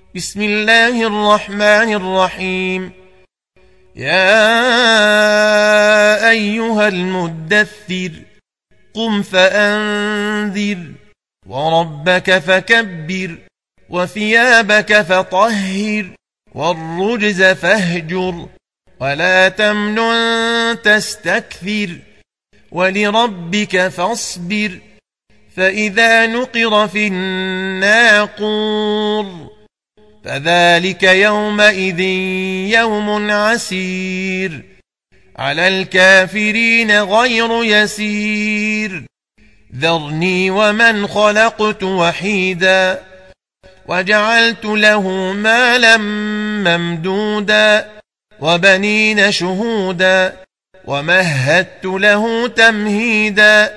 بسم الله الرحمن الرحيم. يا أيها المدثر قم فأنذر وربك فكبر وثيابك فطهر والرجز فاهجر ولا تمنن تستكثر ولربك فاصبر فإذا نقر في الناقور فذلك يومئذ يوم عسير على الكافرين غير يسير. ذرني ومن خلقت وحيدا وجعلت له مالا ممدودا وبنين شهودا ومهدت له تمهيدا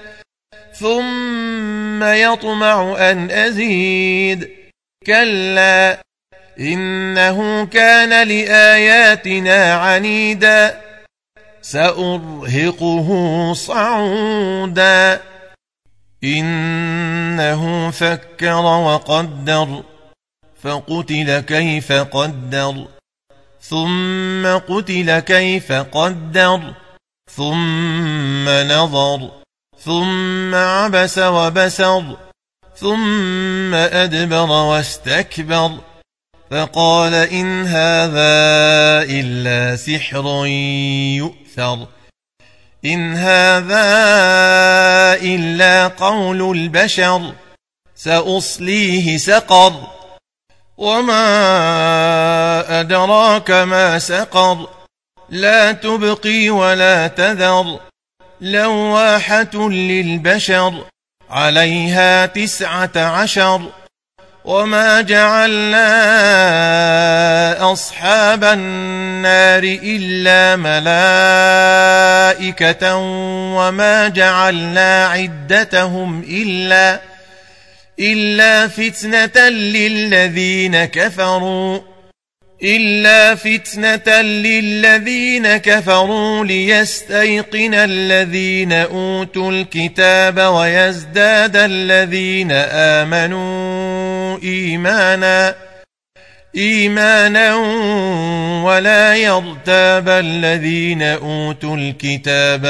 ثم يطمع أن أزيد كلا إنه كان لآياتنا عنيدا سأرهقه صعودا إنه فكر وقدر فقتل كيف قدر ثم قتل كيف قدر ثم نظر ثم عبس وبسر ثم أدبر واستكبر فقال إن هذا إلا سحر يؤثر إن هذا إلا قول البشر سأصليه سقر وما أدراك ما سقر لا تبقي ولا تذر لواحة للبشر عليها 19 وما جعلنا أصحاب النار إلا ملائكة وما جعلنا عدتهم إلا فتنة للذين كفروا ليستيقن الذين أوتوا الكتاب ويزداد الذين آمنوا إيمانا ولا يرتاب الذين أوتوا الكتاب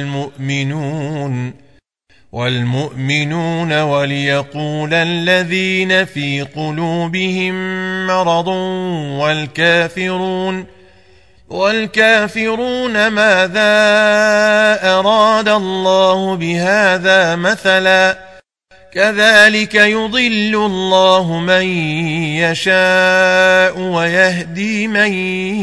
والمؤمنون وليقول الذين في قلوبهم مرض والكافرون ماذا أراد الله بهذا مثلا كذلك يضل الله من يشاء ويهدي من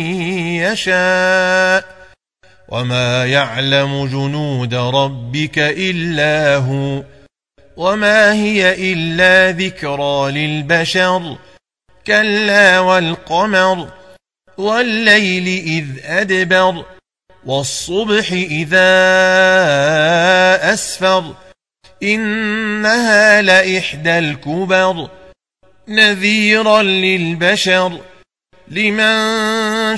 يشاء وما يعلم جنود ربك إلا هو وما هي إلا ذكرى للبشر كلا والقمر والليل إذ أدبر والصبح إذا أسفر إنها لإحدى الكبر نذيرا للبشر لمن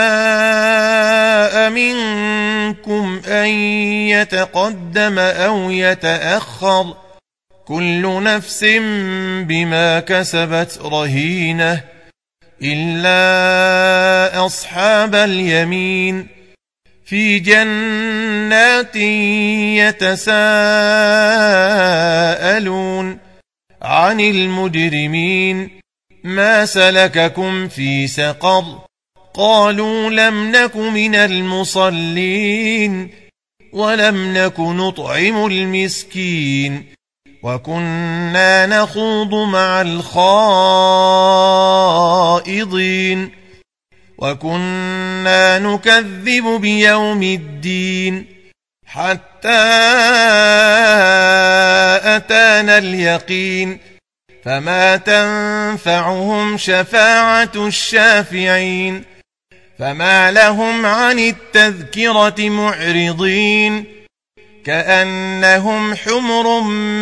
شاء منكم أن يتقدم أو يتأخر كل نفس بما كسبت رهينة إلا أصحاب اليمين في جنات يتساءلون عن المجرمين ما سلككم في سقر قالوا لم نك من المصلين ولم نك نطعم المسكين وكنا نخوض مع الخائضين وكنا نكذب بيوم الدين حتى أتانا اليقين فما تنفعهم شفاعة الشافعين فما لهم عن التذكرة معرضين كأنهم حمر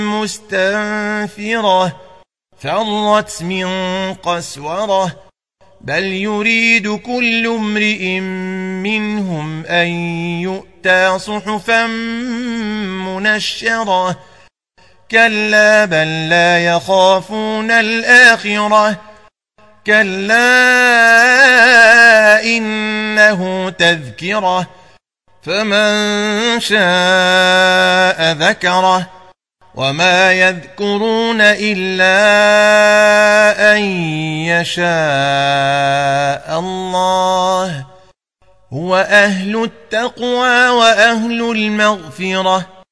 مستنفرة فرت من قسورة بل يريد كل امرئ منهم أن يؤتى صحفا منشرة كلا بل لا يخافون الآخرة كلا إنه تذكرة فمن شاء ذكره وما يذكرون إلا أن يشاء الله هو أهل التقوى وأهل المغفرة